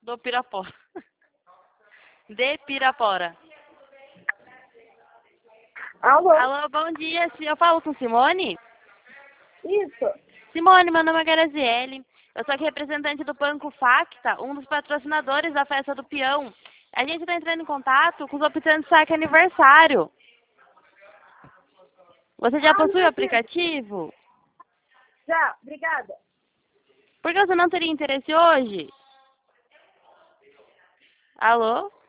do Pirapora. De Pirapora. Alô? Alô, bom dia. Eu falo com Simone? Isso. Simone, meu nome é Graziele. Eu sou aqui representante do Banco Facta, um dos patrocinadores da festa do peão. A gente está entrando em contato com os optantes saque aniversário. Você já possui o aplicativo? Já, obrigada. Por que você não teria interesse hoje? Alô?